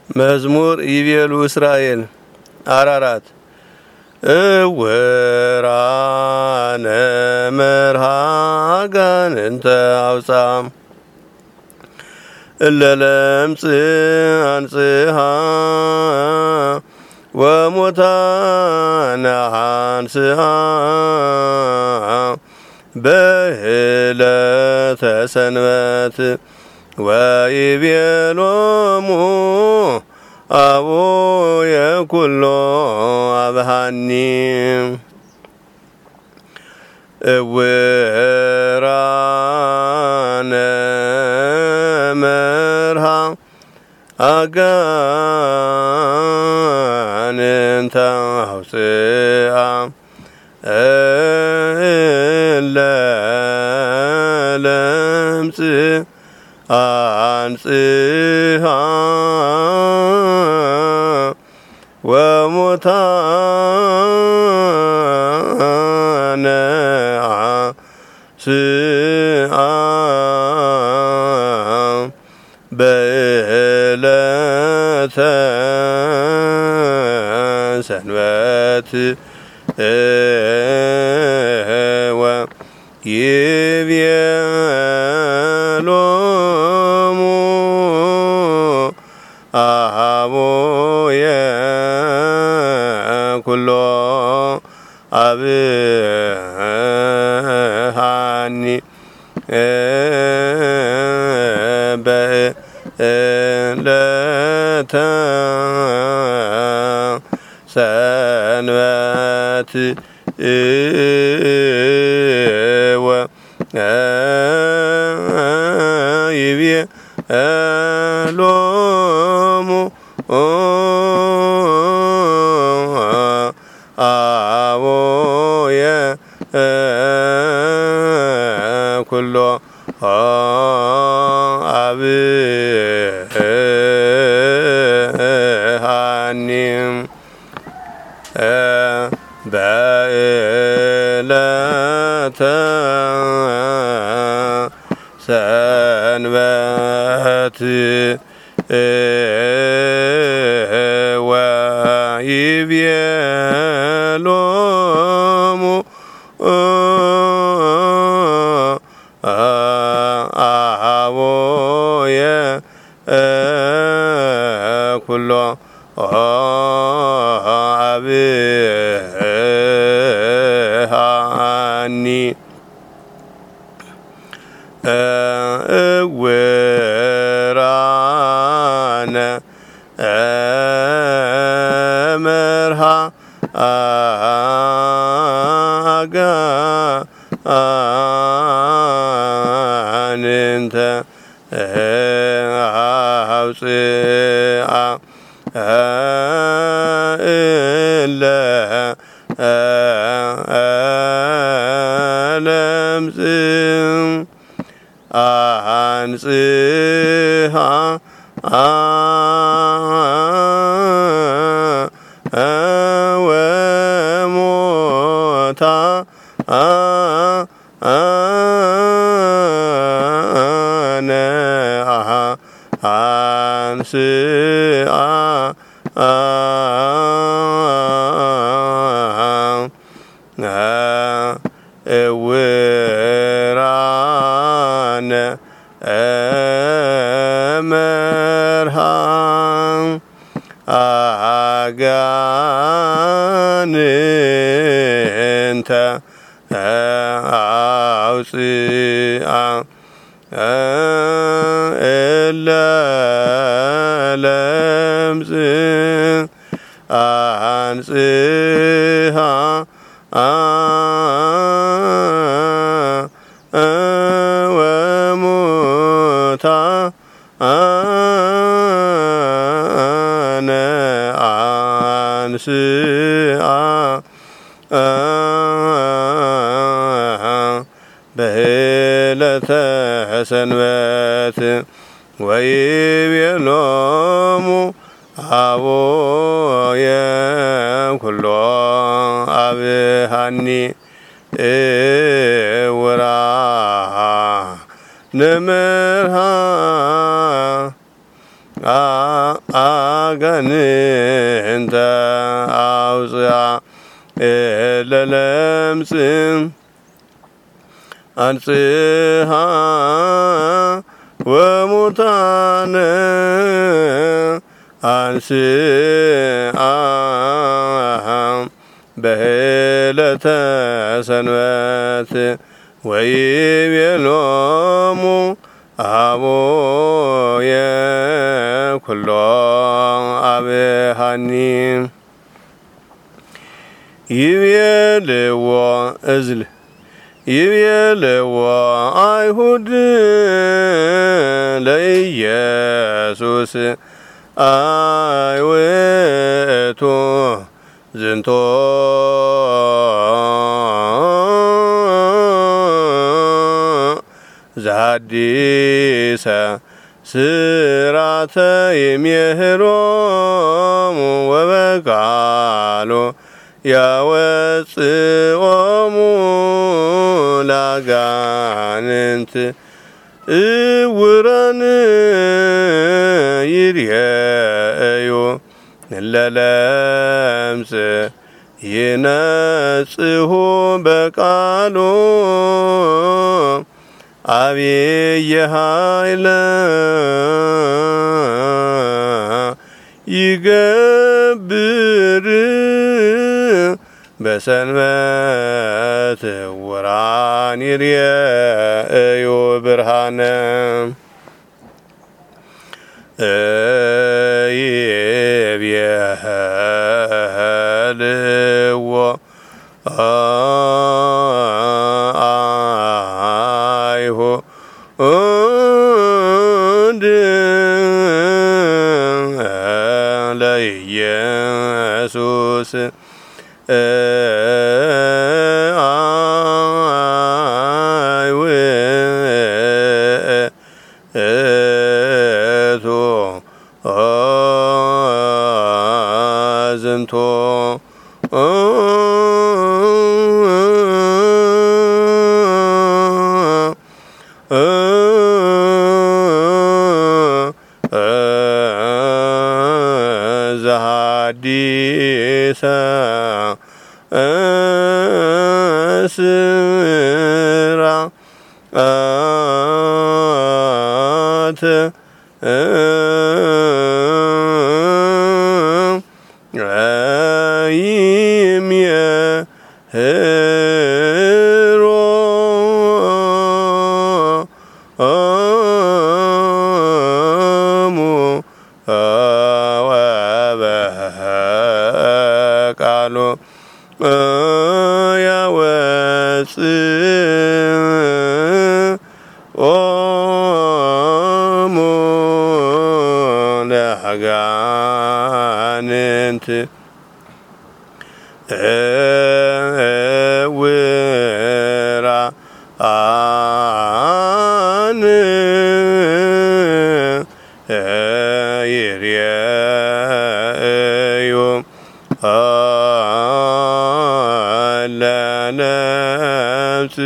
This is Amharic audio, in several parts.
መዝሙር ይቤሉ እስራኤል አራራት እወራነ መርሃ ጋንንተ አውፃ እለለምጽ አንጽሃ ወሞታነ አንስሃ በዕለተ ሰንበት ወይቤሎሙ አቡየ ኩሎ አብሃኒ እውራነ መርሃ አጋንንተ አውፅአ እለለምጽ አንጽሃ ወሞታነ አንስአ በዕለተ ሰንበት ወይቤሎሙ አቡየ ኩሎ አብሃኒ በዕለተ ሰንበት ወይቤሎሙ አቡየ ኩሎ አብሃኒ በዕለተ ሰንበት ወይቤሎሙ አቡየ ኩሎ አብሃኒ እውራነ መርሃ አጋንንተ አውፅአ እለለምጽ አንጽሃ ወሞታነ አንስአ እውራነ መርሃ አጋንንተ አውፅአ እለለምጽ አንጽሃ ወሞታነ አንስአ በዕለተ ሰንበት ወይቤሎሙ አቡየ ኩሎ አብሃኒ እውራነ መርሃ አጋንንተ አውፅአ ለለምጽ አንጽሐ ወሙታነ አንስአ በዕለተ ሰንበት ወይቤሎሙ አቡየ ኩሎ አብሃኒ ይቤልዎ እዝል ይቤልዎ አይሁድ ለኢየሱስ አይውእቱ ዝንቶ ዘሐዲሰ ስራተ ይሜህሮሙ ወበቃሉ ያወፅኦሙ ላጋንንት እውራን ይርአዩ ለለምጽ ይነጽሁ በቃሉ አብየ ኃይለ ይገብር በሰንበት ዕውራን ይርአዩ ብርሃነ ይቤልዎ አይሁድ ለኢየሱስ አይውእቱ ዝንቶ ዘሐዲሰ ስራተ ይሜህሮሙ ወበቃሉ ያወፅኦሙ ለአጋንንት ዕውራን ይርአዩ ለለምጽ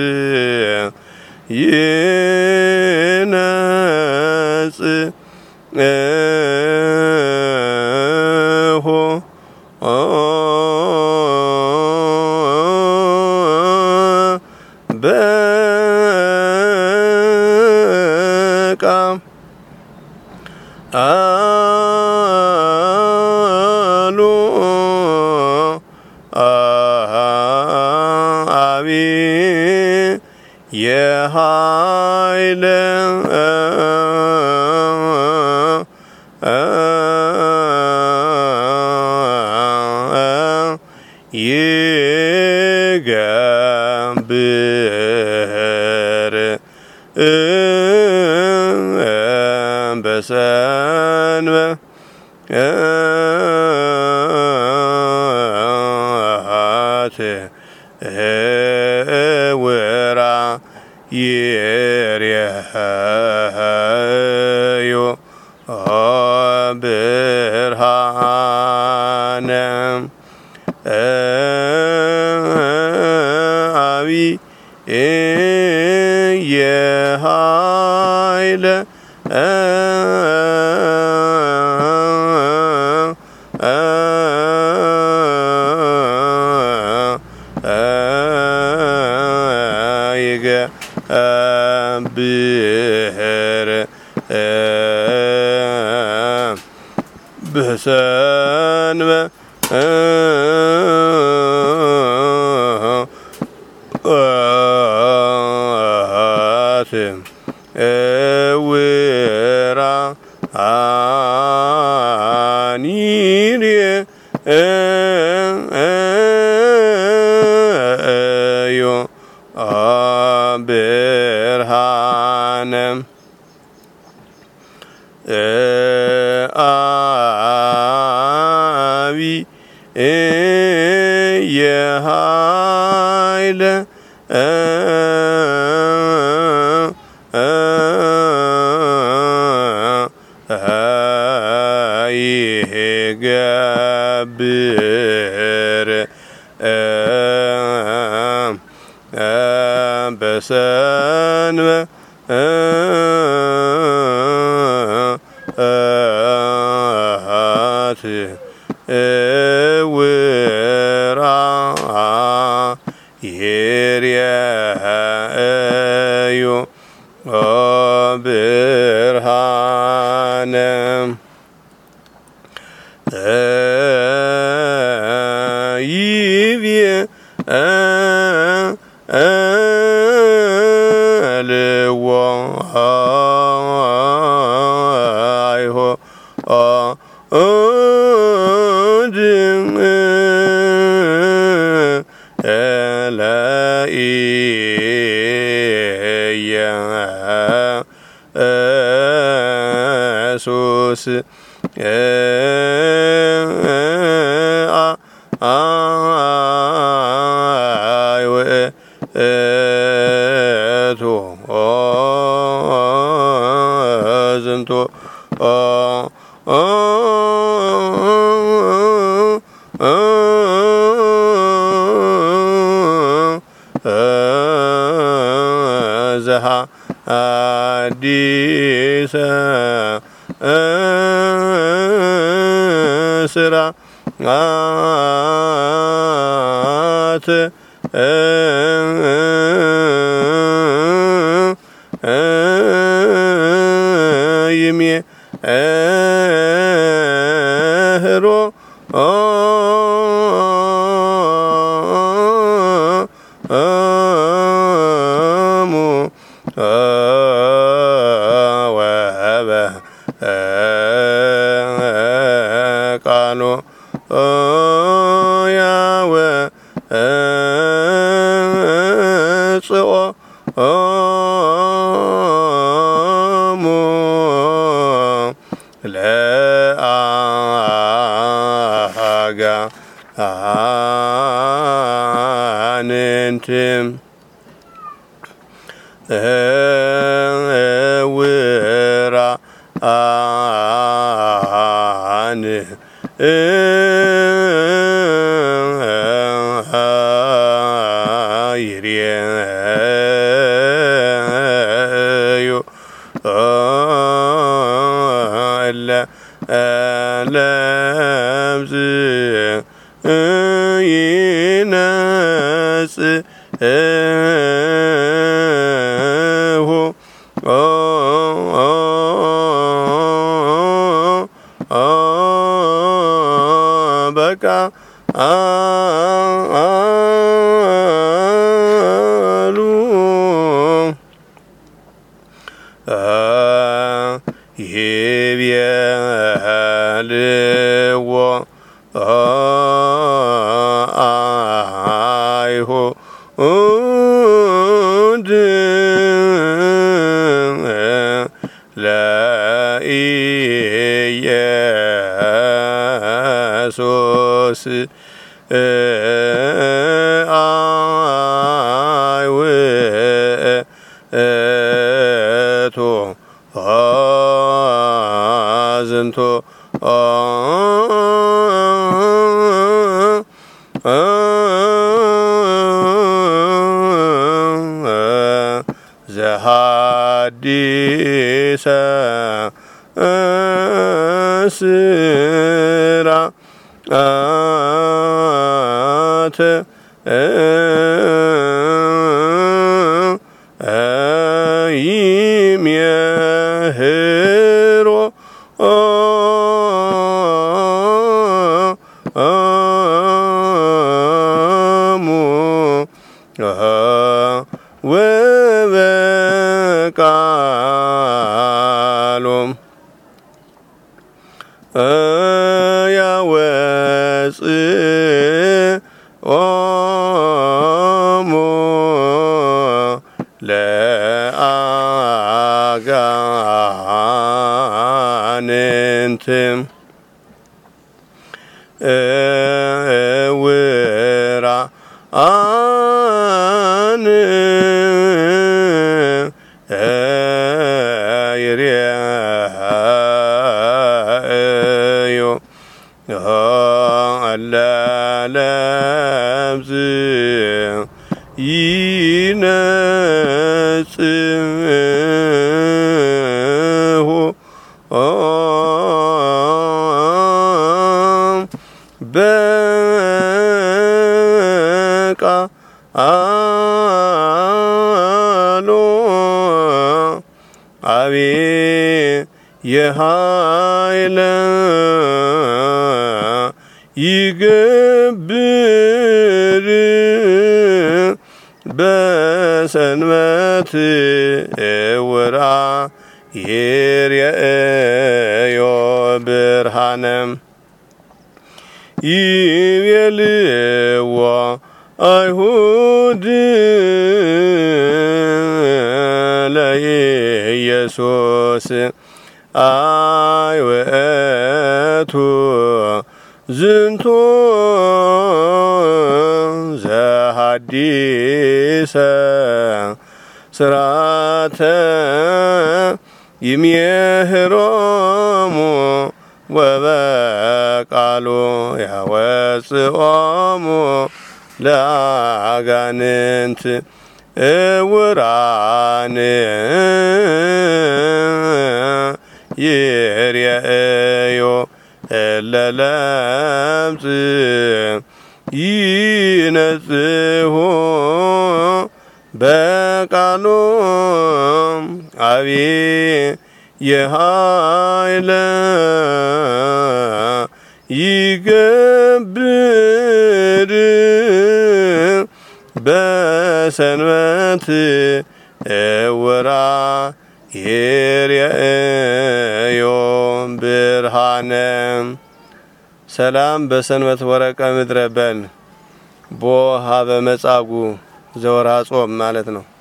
ይነጽሁ በቃሉ አብየ ኃይለ ይገብር በሰንበት ዕውራን ይርአዩ ብርሃነ አብየ ኃይለ ብሔር ብሰንበ እውራ አኒርየ ዮ ብርሃነ አቢ የኃይለ ይገብር በሰንበ እውራ ይርአዩ ብርሃነ ይብየ ልዎ አይሆ ኢየሱስ ውእቱ ዝንቱ ዘሃ አዲሰ ስርዓት ይሜህሮ ቃሎ ያወ ጽኦ ለአጋንንትም እውራ አን ይርአዩ ለምዝ ይነጽሁ በቃ አሉ ይቤልዎ አይሁድ ለኢየሱስ ውእቱ ዝንቱ ዘሐዲሰ ስርዓት ያወፅኦሙ ለአጋንንት ዕውራን ይሬእዩ እለ ለምጽ ይነጽሁ በቃሉ አብየ ይገብር በሰንበት ዕውራን ይሬእዮ ብርሃነ ይቤልዎ አይሁድ ለኢየሱስ አይውእቱ ዝንቱ ዘሐዲሰ ሥርዓተ ይሜህሮሙ ወበቃሉ ያወፅኦሙ ለአጋንንት ዕውራን ይሬእዩ እለ ለምጽ ይነጽሁ በቃሉ አብየ ይገብር በሰንበት ዕውራን ይሬእዮ ብርሃነ ሰላም በሰንበት ወረቀ ምድረ በል ቦ ሀበ መጻጉዕ ዘወርኀ ጾም ማለት ነው።